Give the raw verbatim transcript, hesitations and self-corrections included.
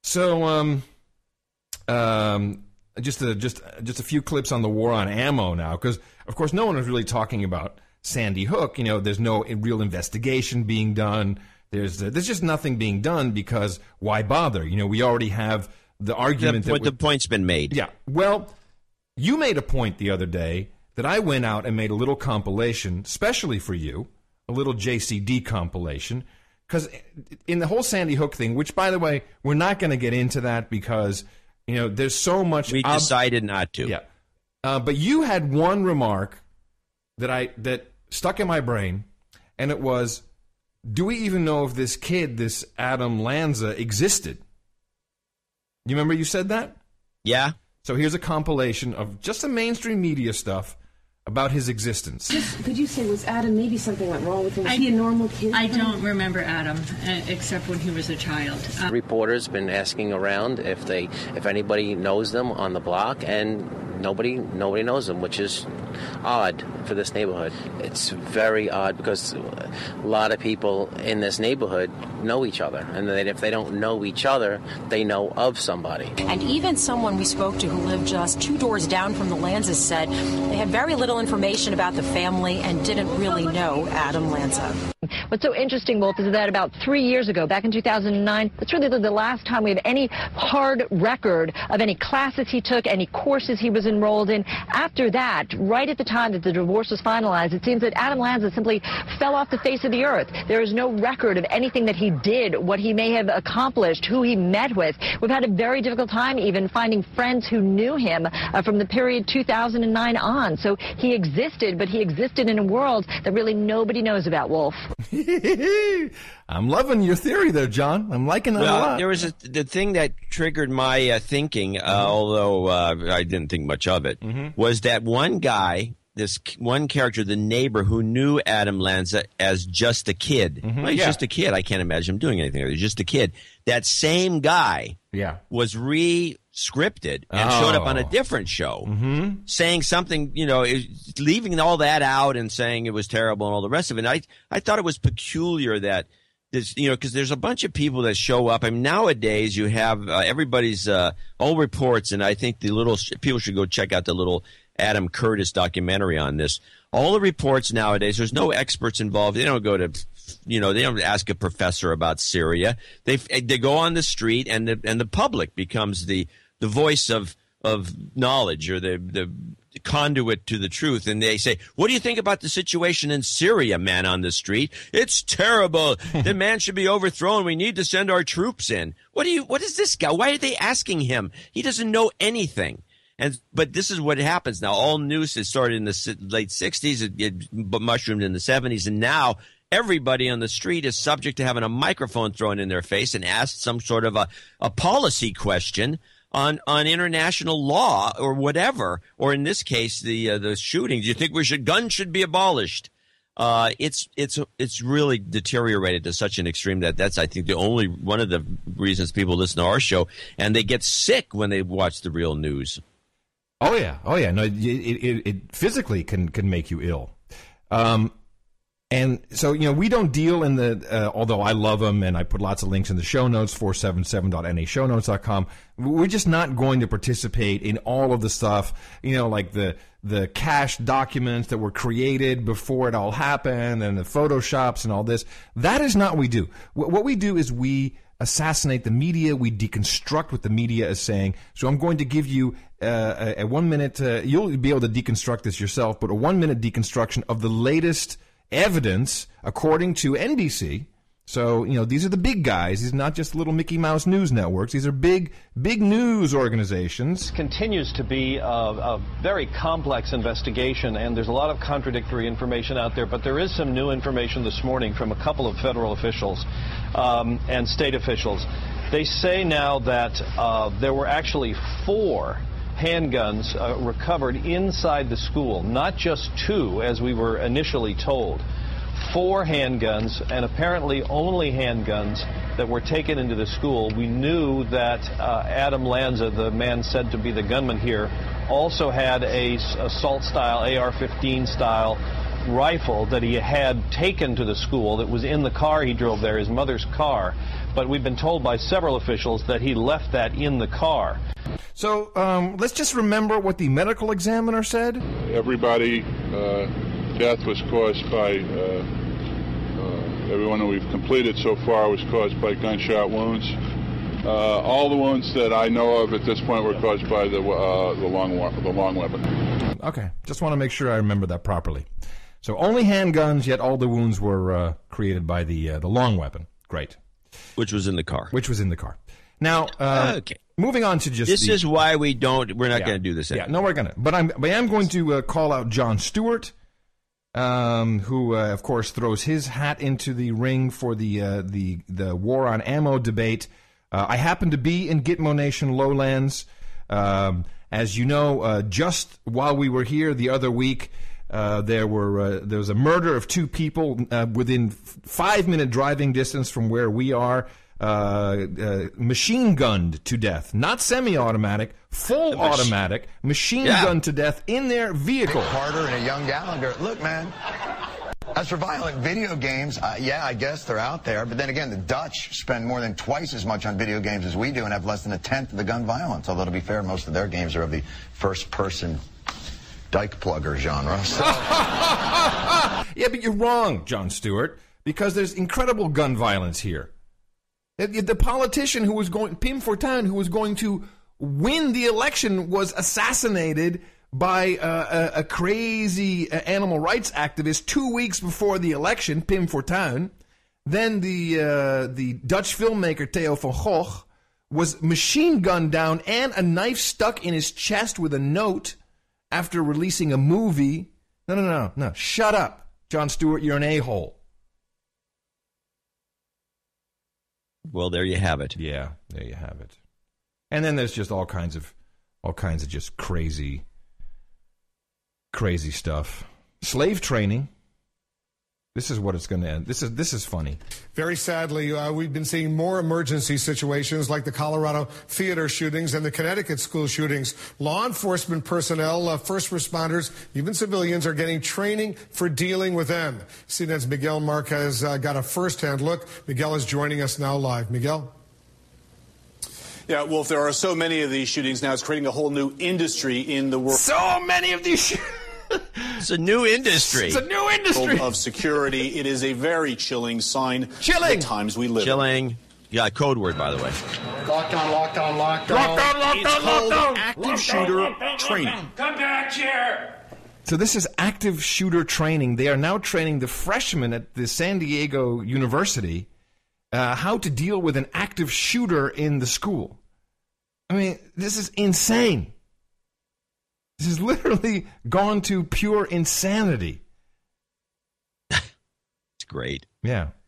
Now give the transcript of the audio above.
So, um, um, just a, just just a few clips on the war on ammo now, because of course no one is really talking about Sandy Hook. You know, there's no real investigation being done. There's uh, there's just nothing being done because why bother? You know, we already have the argument the, that the point's been made. Yeah. Well, you made a point the other day that I went out and made a little compilation, especially for you, a little J C D compilation, because in the whole Sandy Hook thing, which by the way, we're not going to get into that because you know there's so much. We ob- decided not to. Yeah. Uh, but you had one remark that I that stuck in my brain, and it was, do we even know if this kid, this Adam Lanza, existed? You remember you said that? Yeah. So here's a compilation of just some mainstream media stuff about his existence. Just, could you say, was Adam, maybe something went wrong with him? Was I, he a normal kid? I don't remember Adam, uh, except when he was a child. Uh, Reporters been asking around if they, if anybody knows them on the block, and nobody, nobody knows them, which is odd for this neighborhood. It's very odd because a lot of people in this neighborhood know each other, and that if they don't know each other, they know of somebody. And even someone we spoke to who lived just two doors down from the Lanzas said they had very little information about the family and didn't really know Adam Lanza. What's so interesting, Wolf, is that about three years ago, back in two thousand nine, that's really the last time we have any hard record of any classes he took, any courses he was enrolled in. After that, right at the time that the divorce was finalized, it seems that Adam Lanza simply fell off the face of the earth. There is no record of anything that he did, what he may have accomplished, who he met with. We've had a very difficult time even finding friends who knew him uh, from the period two thousand nine on. So he existed, but he existed in a world that really nobody knows about, Wolf. I'm loving your theory there, John. I'm liking that well, a lot. There was a, the thing that triggered my uh, thinking, uh, mm-hmm. although uh, I didn't think much of it, mm-hmm. was that one guy, this one character, the neighbor who knew Adam Lanza as just a kid. Mm-hmm. Well, he's yeah. just a kid. I can't imagine him doing anything. He's just a kid. That same guy yeah. was re-scripted and oh. showed up on a different show mm-hmm. saying something, you know, leaving all that out and saying it was terrible and all the rest of it. And I, I thought it was peculiar that this, you know, because there's a bunch of people that show up. I mean, nowadays you have uh, everybody's uh, all reports, and I think the little people should go check out the little Adam Curtis documentary on this. All the reports nowadays, there's no experts involved. They don't go to, you know, they don't ask a professor about Syria. They they go on the street, and the and the public becomes the the voice of of knowledge, or the the conduit to the truth. And they say, what do you think about the situation in Syria, man on the street? It's terrible. The man should be overthrown. We need to send our troops in. What do you, what is this guy? Why are they asking him? He doesn't know anything. And, but this is what happens now. All news has started in the late sixties, it, it mushroomed in the seventies, and now everybody on the street is subject to having a microphone thrown in their face and asked some sort of a, a policy question on on international law or whatever, or in this case, the uh, the shootings. You think we should guns should be abolished? Uh, it's it's it's really deteriorated to such an extreme that that's, I think, the only one of the reasons people listen to our show, and they get sick when they watch the real news. Oh yeah, oh yeah. No, it it, it physically can can make you ill. Um, And so, you know, we don't deal in the, uh, although I love them and I put lots of links in the show notes, four seven seven dot N A show notes dot com. We're just not going to participate in all of the stuff, you know, like the, the cached documents that were created before it all happened and the Photoshops and all this. That is not what we do. What we do is we assassinate the media. We deconstruct what the media is saying. So I'm going to give you uh, a, a one minute, uh, you'll be able to deconstruct this yourself, but a one minute deconstruction of the latest evidence according to N B C. So, you know, these are the big guys. These are not just little Mickey Mouse news networks. These are big, big news organizations. This continues to be a, a very complex investigation, and there's a lot of contradictory information out there, but there is some new information this morning from a couple of federal officials um, and state officials. They say now that uh, there were actually four handguns uh, recovered inside the school, not just two, as we were initially told. Four handguns, and apparently only handguns, that were taken into the school. We knew that uh, Adam Lanza, the man said to be the gunman here, also had a assault-style, A R fifteen style rifle that he had taken to the school that was in the car he drove there, his mother's car. But we've been told by several officials that he left that in the car. So um, let's just remember what the medical examiner said. Everybody, uh, death was caused by, uh, uh, everyone that we've completed so far was caused by gunshot wounds. Uh, all the wounds that I know of at this point were caused by the uh, the long the long weapon. Okay, just want to make sure I remember that properly. So only handguns, yet all the wounds were uh, created by the uh, the long weapon. Great. Which was in the car. Which was in the car. Now, uh, okay. moving on to just this the, is why we don't. We're not yeah, going to do this. Yeah, anymore. no, we're gonna. But I'm. But I am going to uh, call out Jon Stewart, um, who, uh, of course, throws his hat into the ring for the uh, the the war on ammo debate. Uh, I happen to be in Gitmo Nation Lowlands. Um, as you know, uh, just while we were here the other week, uh, there were uh, there was a murder of two people uh, within five minute driving distance from where we are. Uh, uh, machine gunned to death, not semi-automatic, full mach- automatic, machine yeah. gunned to death in their vehicle. Carter and a young Gallagher. Look, man. As for violent video games, uh, yeah, I guess they're out there. But then again, the Dutch spend more than twice as much on video games as we do and have less than a tenth of the gun violence. Although, to be fair, most of their games are of the first-person dike plugger genre. So. Yeah, but you're wrong, Jon Stewart, because there's incredible gun violence here. The politician who was going, Pim Fortuyn, who was going to win the election, was assassinated by uh, a, a crazy uh, animal rights activist two weeks before the election, Pim Fortuyn. Then the uh, the Dutch filmmaker Theo van Gogh was machine gunned down and a knife stuck in his chest with a note after releasing a movie. No, no, no, no. Shut up, Jon Stewart. You're an a-hole. Well, there you have it. Yeah, there you have it. And then there's just all kinds of, all kinds of just crazy. Crazy stuff. Slave training. This is what it's going to end. This is this is funny. Very sadly, uh, we've been seeing more emergency situations like the Colorado theater shootings and the Connecticut school shootings. Law enforcement personnel, uh, first responders, even civilians are getting training for dealing with them. C N N's Miguel Marquez uh, got a firsthand look. Miguel is joining us now live. Miguel? Yeah, Wolf, there are so many of these shootings now. It's creating a whole new industry in the world. So many of these shootings. It's a new industry. It's a new industry of security. It is a very chilling sign. Chilling. Of the times we live. Chilling. Yeah, code word, by the way. Lockdown, lockdown, lockdown. Lockdown, lockdown, it's called lockdown. active lockdown, shooter lockdown, training. Lockdown. Come back here. So this is active shooter training. They are now training the freshmen at the San Diego University uh, how to deal with an active shooter in the school. I mean, this is insane. This has literally gone to pure insanity. It's great. Yeah.